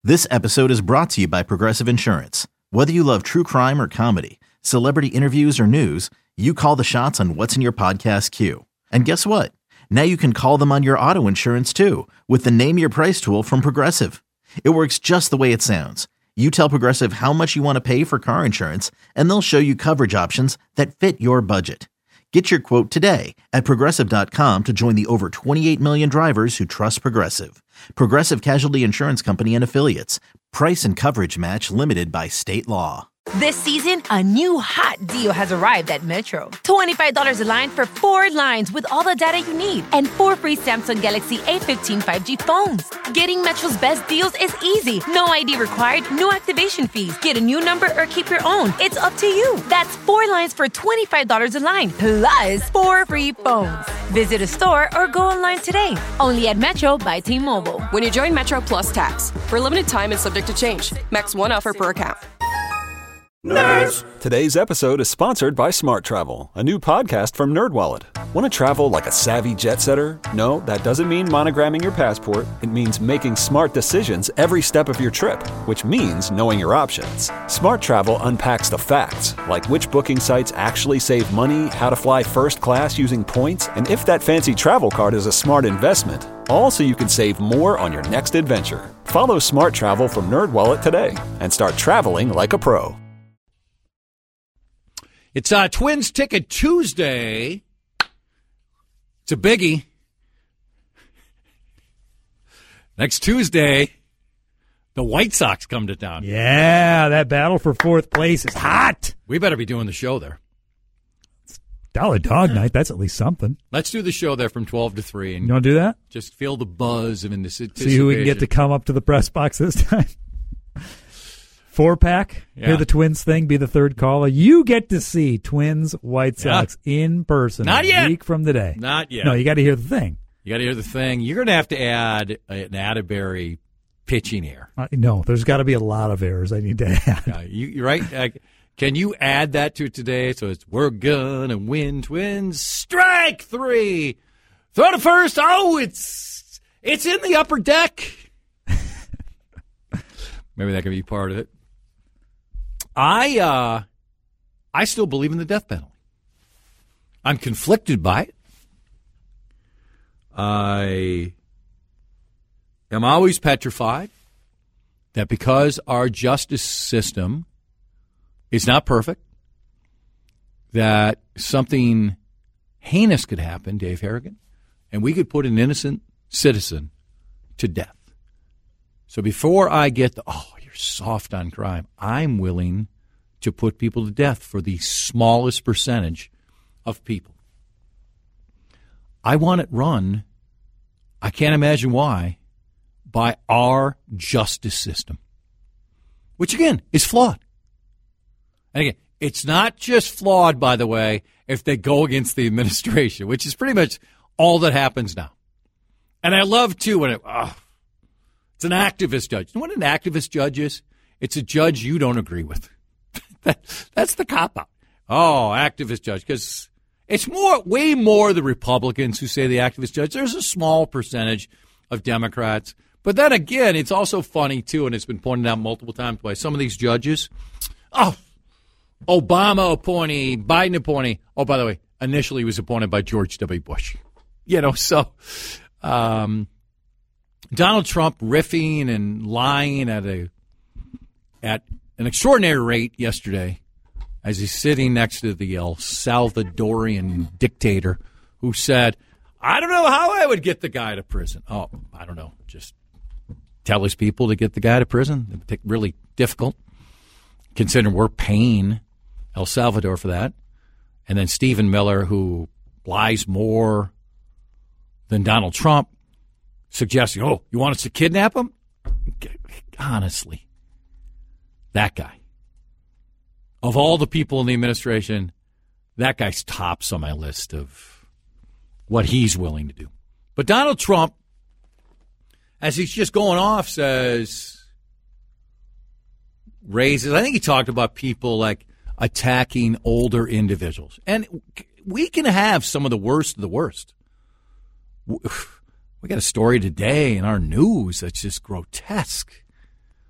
This episode is brought to you by Progressive Insurance. Whether you love true crime or comedy, celebrity interviews or news, you call the shots on what's in your podcast queue. And guess what? Now you can call them on your auto insurance too with the Name Your Price tool from Progressive. It works just the way it sounds. You tell Progressive how much you want to pay for car insurance, and they'll show you coverage options that fit your budget. Get your quote today at Progressive.com to join the over 28 million drivers who trust Progressive. Progressive Casualty Insurance Company and Affiliates. Price and coverage match limited by state law. This season, a new hot deal has arrived at Metro. $25 a line for 4 lines with all the data you need and 4 free Samsung Galaxy A15 5G phones. Getting Metro's best deals is easy. No ID required, no activation fees. Get a new number or keep your own. It's up to you. That's 4 lines for $25 a line, plus 4 free phones. Visit a store or go online today. Only at Metro by T-Mobile. When you join Metro Plus Tax. For a limited time and subject to change. Max 1 offer per account. Nerds! Today's episode is sponsored by Smart Travel, a new podcast from NerdWallet. Want to travel like a savvy jet setter? No, that doesn't mean monogramming your passport. It means making smart decisions every step of your trip, which means knowing your options. Smart Travel unpacks the facts, like which booking sites actually save money, how to fly first class using points, and if that fancy travel card is a smart investment. All so you can save more on your next adventure. Follow Smart Travel from NerdWallet today and start traveling like a pro. It's Twins Ticket Tuesday. It's a biggie. Next Tuesday, the White Sox come to town. Yeah, that battle for 4th place is hot. We better be doing the show there. Dollar Dog Night, that's at least something. Let's do the show there from 12 to 3. And you want to do that? Just feel the buzz of anticipation. See who we can get to come up to the press box this time. 4-pack, hear the Twins thing, be the third caller. You get to see Twins White Sox in person. Not yet. A week from today. Not yet. No, you got to hear the thing. You got to hear the thing. You're going to have to add an Atterbury pitching air. No, there's got to be a lot of errors I need to add. You're right. Can you add that to today? So it's, we're going to win, Twins. Strike 3. Throw to first. Oh, it's in the upper deck. Maybe that can be part of it. I still believe in the death penalty. I'm conflicted by it. I am always petrified that because our justice system is not perfect, that something heinous could happen, Dave Harrigan, and we could put an innocent citizen to death. So before I get you're soft on crime, I'm willing to put people to death for the smallest percentage of people. I want it run, I can't imagine why, by our justice system, which, again, is flawed. And again, it's not just flawed, by the way, if they go against the administration, which is pretty much all that happens now. And I love, too, when it's an activist judge. You know what an activist judge is? It's a judge you don't agree with. That's the cop-out. Oh, activist judge. Because it's way more the Republicans who say the activist judge. There's a small percentage of Democrats. But then again, it's also funny, too, and it's been pointed out multiple times by some of these judges. Obama appointee, Biden appointee. Oh, by the way, initially he was appointed by George W. Bush. So Donald Trump riffing and lying at an extraordinary rate yesterday as he's sitting next to the El Salvadorian dictator who said, I don't know how I would get the guy to prison. Oh, I don't know. Just tell his people to get the guy to prison. It would take really difficult, considering we're paying El Salvador for that. And then Stephen Miller, who lies more than Donald Trump, suggesting, you want us to kidnap him? Honestly, that guy. Of all the people in the administration, that guy's tops on my list of what he's willing to do. But Donald Trump, as he's just going off, raises, I think he talked about people like attacking older individuals. And we can have some of the worst of the worst. We got a story today in our news that's just grotesque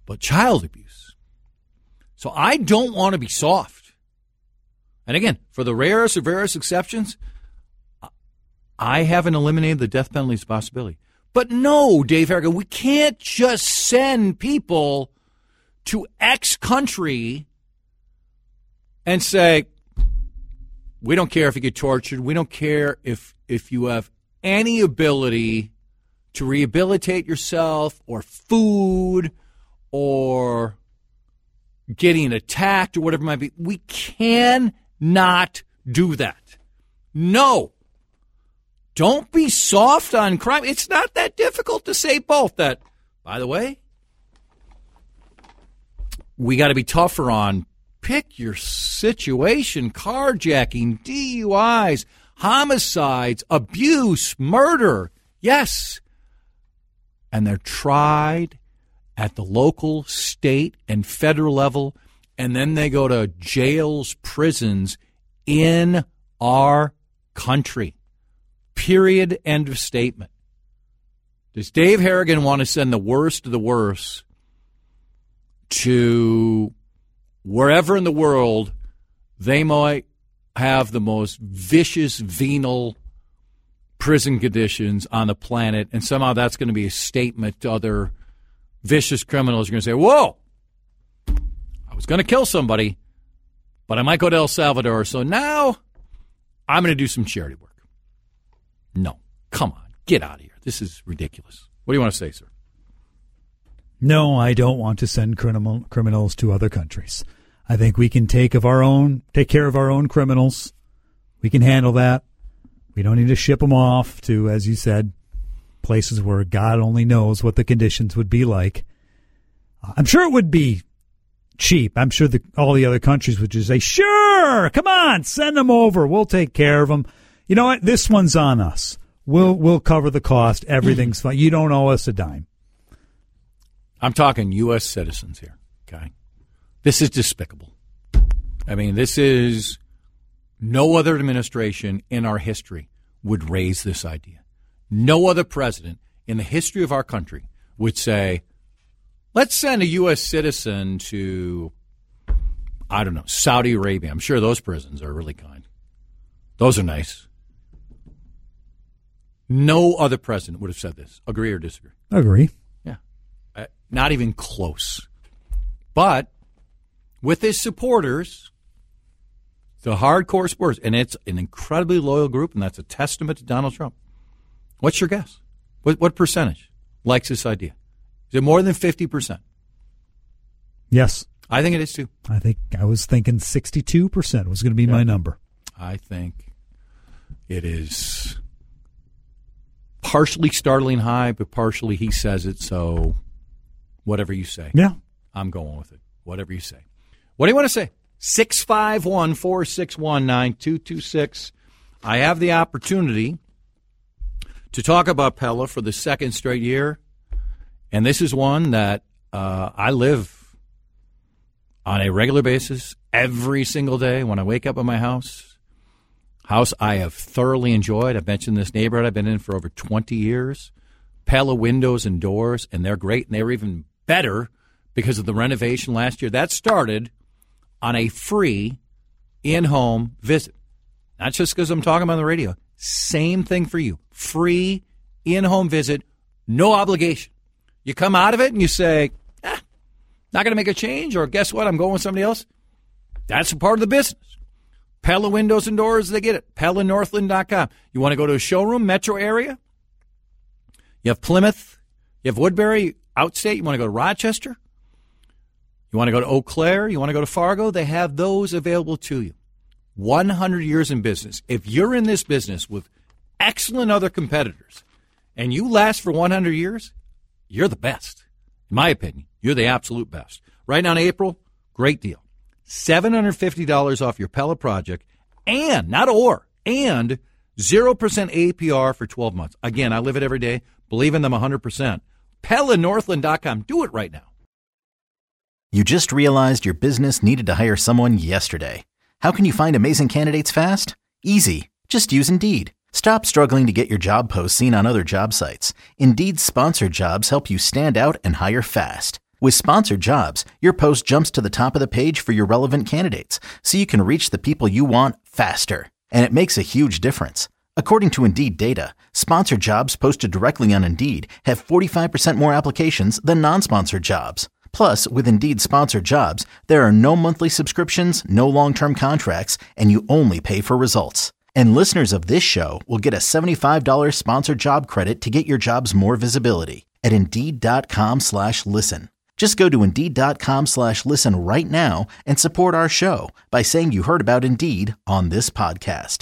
but child abuse. So I don't want to be soft. And again, for the rarest of rarest exceptions, I haven't eliminated the death penalty as a possibility. But no, Dave Harrigan, we can't just send people to X country and say, we don't care if you get tortured. We don't care if you have any ability to rehabilitate yourself or food or getting attacked or whatever it might be. We cannot do that. No. Don't be soft on crime. It's not that difficult to say both. That, by the way, we got to be tougher on pick your situation, carjacking, DUIs, homicides, abuse, murder. Yes. And they're tried at the local, state, and federal level, and then they go to jails, prisons in our country. Period. End of statement. Does Dave Harrigan want to send the worst of the worst to wherever in the world they might have the most vicious, venal prison conditions on the planet, and somehow that's going to be a statement to other vicious criminals? You're going to say, whoa, I was going to kill somebody, but I might go to El Salvador, so now I'm going to do some charity work. No, come on, get out of here. This is ridiculous. What do you want to say, sir? No, I don't want to send criminals to other countries. I think we can take care of our own criminals. We can handle that. We don't need to ship them off to, as you said, places where God only knows what the conditions would be like. I'm sure it would be cheap. I'm sure all the other countries would just say, sure, come on, send them over. We'll take care of them. You know what? This one's on us. We'll cover the cost. Everything's fine. You don't owe us a dime. I'm talking U.S. citizens here, okay? This is despicable. I mean, this is no other administration in our history would raise this idea. No other president in the history of our country would say, let's send a U.S. citizen to, I don't know, Saudi Arabia. I'm sure those prisons are really kind. Those are nice. No other president would have said this. Agree or disagree? Agree. Yeah. Not even close. But with his supporters, the hardcore supporters, and it's an incredibly loyal group, and that's a testament to Donald Trump. What's your guess? What percentage likes this idea? Is it more than 50%? Yes. I think it is, too. I was thinking 62% was going to be my number. I think it is partially startling high, but partially he says it, so whatever you say. Yeah. I'm going with it. Whatever you say. What do you want to say? 651-461-9226. I have the opportunity to talk about Pella for the second straight year, and this is one that I live on a regular basis every single day when I wake up at my house I have thoroughly enjoyed. I've mentioned this neighborhood I've been in for over 20 years. Pella windows and doors, and they're great, and they're even better because of the renovation last year. That started on a free in-home visit. Not just because I'm talking about on the radio. Same thing for you. Free in-home visit, no obligation. You come out of it and you say, not going to make a change, or guess what, I'm going with somebody else. That's a part of the business. Pella Windows and Doors, they get it. PellaNorthland.com. You want to go to a showroom, metro area? You have Plymouth. You have Woodbury, outstate. You want to go to Rochester? You want to go to Eau Claire? You want to go to Fargo? They have those available to you. 100 years in business. If you're in this business with excellent other competitors and you last for 100 years, you're the best. In my opinion, you're the absolute best. Right now in April, great deal. $750 off your Pella project and 0% APR for 12 months. Again, I live it every day. Believe in them 100%. PellaNorthland.com. Do it right now. You just realized your business needed to hire someone yesterday. How can you find amazing candidates fast? Easy. Just use Indeed. Stop struggling to get your job posts seen on other job sites. Indeed's sponsored jobs help you stand out and hire fast. With Sponsored Jobs, your post jumps to the top of the page for your relevant candidates, so you can reach the people you want faster. And it makes a huge difference. According to Indeed data, sponsored jobs posted directly on Indeed have 45% more applications than non-sponsored jobs. Plus, with Indeed Sponsored Jobs, there are no monthly subscriptions, no long-term contracts, and you only pay for results. And listeners of this show will get a $75 sponsored job credit to get your jobs more visibility at Indeed.com/listen. Just go to Indeed.com/listen right now and support our show by saying you heard about Indeed on this podcast.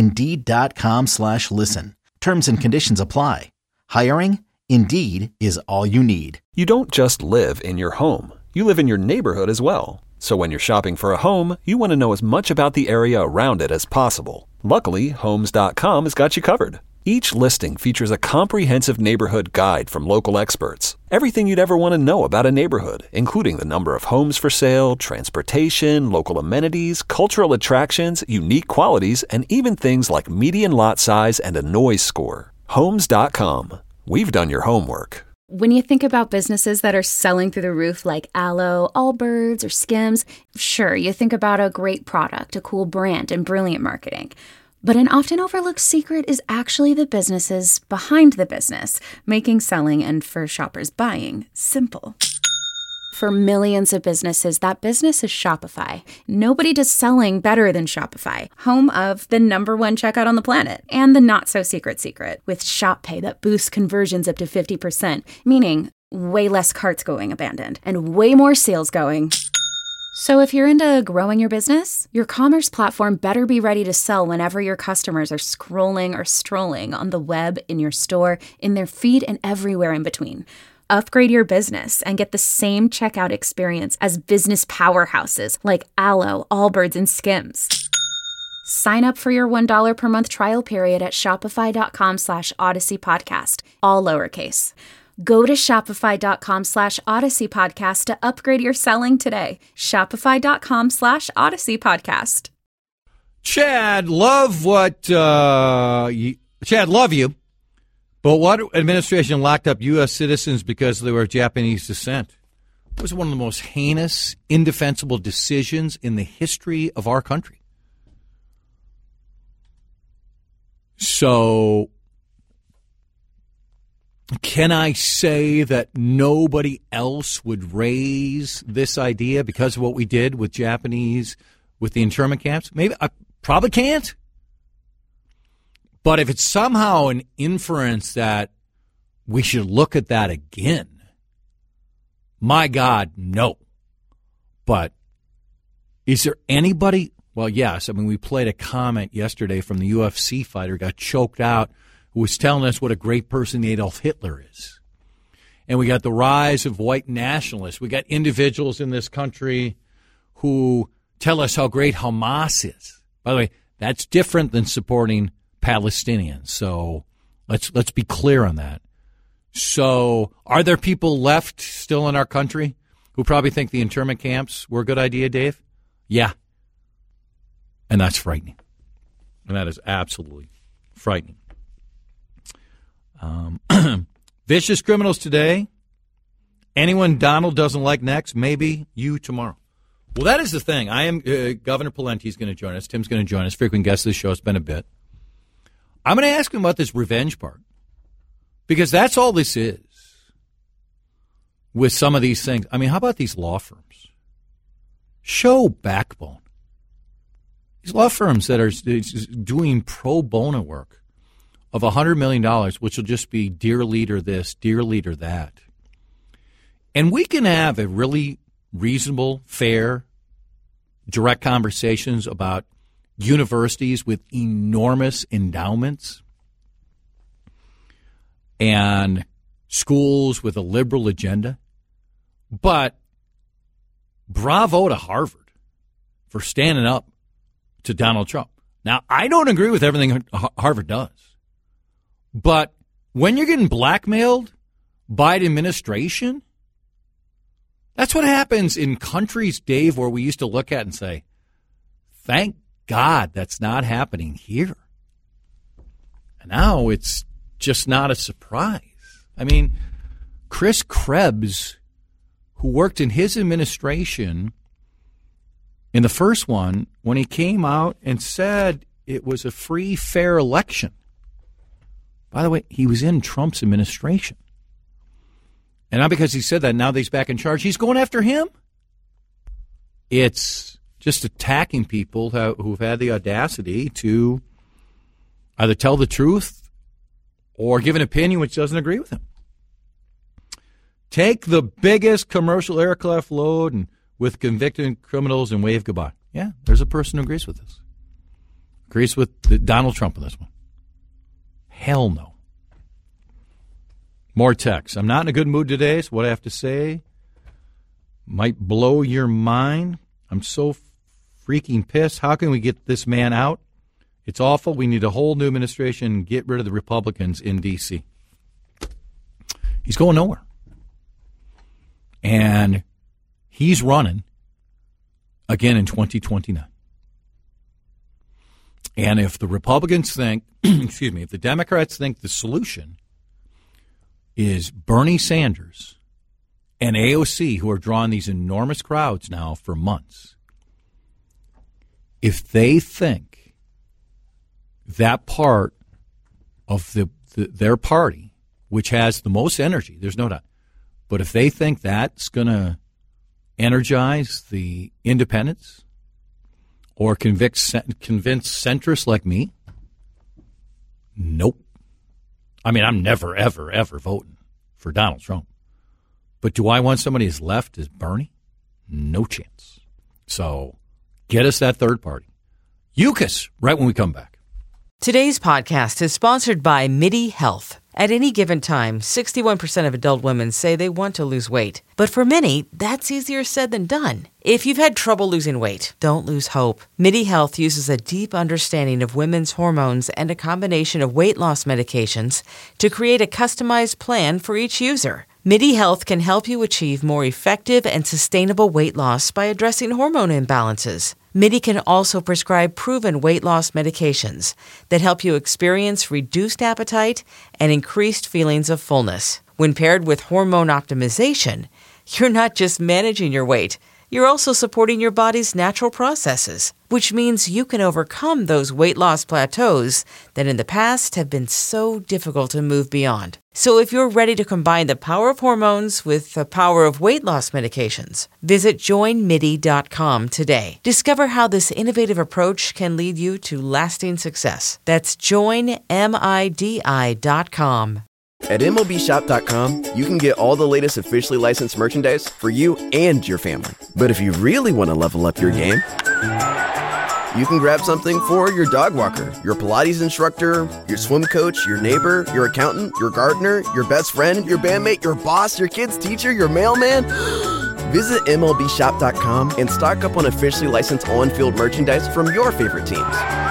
Indeed.com/listen. Terms and conditions apply. Hiring? Indeed is all you need. You don't just live in your home. You live in your neighborhood as well. So when you're shopping for a home, you want to know as much about the area around it as possible. Luckily, Homes.com has got you covered. Each listing features a comprehensive neighborhood guide from local experts. Everything you'd ever want to know about a neighborhood, including the number of homes for sale, transportation, local amenities, cultural attractions, unique qualities, and even things like median lot size and a noise score. Homes.com. We've done your homework. When you think about businesses that are selling through the roof like Aloe, Allbirds, or Skims, sure, you think about a great product, a cool brand, and brilliant marketing. But an often overlooked secret is actually the businesses behind the business, making selling and for shoppers buying simple. For millions of businesses, that business is Shopify. Nobody does selling better than Shopify, home of the #1 checkout on the planet and the not-so-secret secret with Shop Pay that boosts conversions up to 50%, meaning way less carts going abandoned and way more sales going. So if you're into growing your business, your commerce platform better be ready to sell whenever your customers are scrolling or strolling on the web, in your store, in their feed, and everywhere in between. Upgrade your business and get the same checkout experience as business powerhouses like Aloe, Allbirds, and Skims. Sign up for your $1 per month trial period at shopify.com/Odyssey Podcast, all lowercase. Go to shopify.com/Odyssey Podcast to upgrade your selling today. Shopify.com/Odyssey Podcast. Chad, love you. But what administration locked up U.S. citizens because they were of Japanese descent? It was one of the most heinous, indefensible decisions in the history of our country. So, can I say that nobody else would raise this idea because of what we did with Japanese, with the internment camps? Maybe. I probably can't. But if it's somehow an inference that we should look at that again, my God, no. But is there anybody? Well, yes. I mean, we played a comment yesterday from the UFC fighter, got choked out, who was telling us what a great person Adolf Hitler is. And we got the rise of white nationalists. We got individuals in this country who tell us how great Hamas is. By the way, that's different than supporting Palestinians. So let's be clear on that. So are there people left still in our country who probably think the internment camps were a good idea, Dave? Yeah. And that's frightening. And that is absolutely frightening. Vicious criminals today. Anyone Donald doesn't like next, maybe you tomorrow. Well, that is the thing. I am Governor Pawlenty is going to join us. Tim's going to join us. Frequent guest of the show. It's been a bit. I'm going to ask him about this revenge part, because that's all this is with some of these things. I mean, how about these law firms? Show backbone. These law firms that are doing pro bono work of $100 million, which will just be dear leader this, dear leader that. And we can have a really reasonable, fair, direct conversations about universities with enormous endowments and schools with a liberal agenda. But bravo to Harvard for standing up to Donald Trump. Now, I don't agree with everything Harvard does. But when you're getting blackmailed by the administration, that's what happens in countries, Dave, where we used to look at and say, thank God that's not happening here. And now it's just not a surprise. I mean, Chris Krebs, who worked in his administration in the first one when he came out and said it was a free, fair election. By the way, he was in Trump's administration. And not because he said that, now that he's back in charge, he's going after him. It's just attacking people who've had the audacity to either tell the truth or give an opinion which doesn't agree with him. Take the biggest commercial aircraft load and with convicted criminals and wave goodbye. Yeah, there's a person who agrees with this. Agrees with Donald Trump on this one. Hell no. More text. I'm not in a good mood today, so what I have to say might blow your mind. I'm so freaking pissed. How can we get this man out? It's awful. We need a whole new administration and get rid of the Republicans in D.C. He's going nowhere. And he's running again in 2029. And if the Republicans think, if the Democrats think the solution is Bernie Sanders and AOC, who are drawing these enormous crowds now for months, if they think that part of their party, which has the most energy, there's no doubt, but if they think that's going to energize the independents or convince centrists like me, nope. I mean, I'm never, ever, ever voting for Donald Trump. But do I want somebody as left as Bernie? No chance. So get us that third party. UCAS, right when we come back. Today's podcast is sponsored by MIDI Health. At any given time, 61% of adult women say they want to lose weight. But for many, that's easier said than done. If you've had trouble losing weight, don't lose hope. MIDI Health uses a deep understanding of women's hormones and a combination of weight loss medications to create a customized plan for each user. MIDI Health can help you achieve more effective and sustainable weight loss by addressing hormone imbalances. MIDI can also prescribe proven weight loss medications that help you experience reduced appetite and increased feelings of fullness. When paired with hormone optimization, you're not just managing your weight, you're also supporting your body's natural processes, which means you can overcome those weight loss plateaus that in the past have been so difficult to move beyond. So if you're ready to combine the power of hormones with the power of weight loss medications, visit joinmidi.com today. Discover how this innovative approach can lead you to lasting success. That's joinmidi.com. At MLBshop.com, you can get all the latest officially licensed merchandise for you and your family. But if you really want to level up your game, you can grab something for your dog walker, your Pilates instructor, your swim coach, your neighbor, your accountant, your gardener, your best friend, your bandmate, your boss, your kid's teacher, your mailman. Visit MLBshop.com and stock up on officially licensed on-field merchandise from your favorite teams.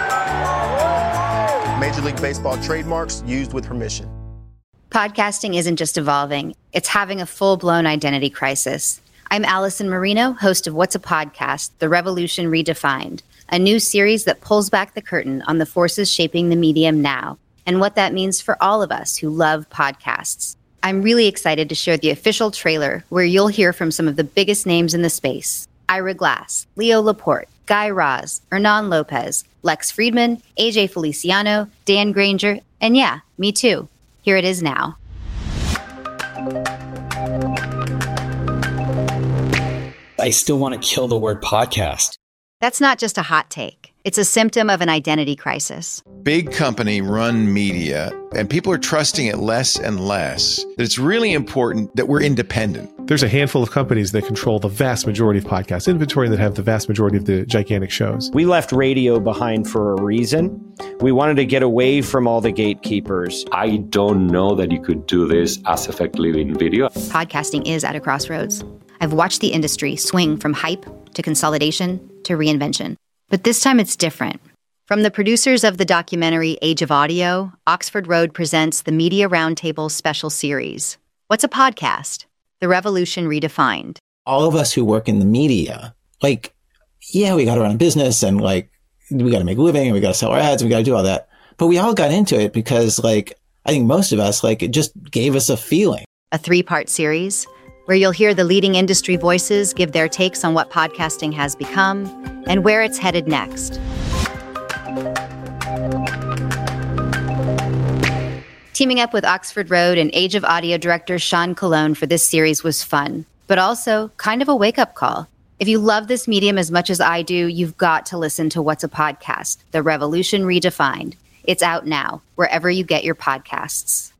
Major League Baseball trademarks used with permission. Podcasting isn't just evolving, it's having a full-blown identity crisis. I'm Allison Marino, host of What's a Podcast? The Revolution Redefined, a new series that pulls back the curtain on the forces shaping the medium now and what that means for all of us who love podcasts. I'm really excited to share the official trailer where you'll hear from some of the biggest names in the space. Ira Glass, Leo Laporte, Guy Raz, Hernan Lopez, Lex Friedman, AJ Feliciano, Dan Granger, and yeah, me too. Here it is now. I still want to kill the word podcast. That's not just a hot take. It's a symptom of an identity crisis. Big company run media, and people are trusting it less and less. That it's really important that we're independent. There's a handful of companies that control the vast majority of podcast inventory that have the vast majority of the gigantic shows. We left radio behind for a reason. We wanted to get away from all the gatekeepers. I don't know that you could do this as effectively in video. Podcasting is at a crossroads. I've watched the industry swing from hype to consolidation to reinvention. But this time it's different. From the producers of the documentary Age of Audio, Oxford Road presents the Media Roundtable special series. What's a podcast? The Revolution Redefined. All of us who work in the media, we got to run a business and we got to make a living and we got to sell our ads and we got to do all that. But we all got into it because I think most of us, it just gave us a feeling. A 3-part series. where you'll hear the leading industry voices give their takes on what podcasting has become and where it's headed next. Teaming up with Oxford Road and Age of Audio director Sean Colon for this series was fun, but also kind of a wake-up call. If you love this medium as much as I do, you've got to listen to What's a Podcast? The Revolution Redefined. It's out now, wherever you get your podcasts.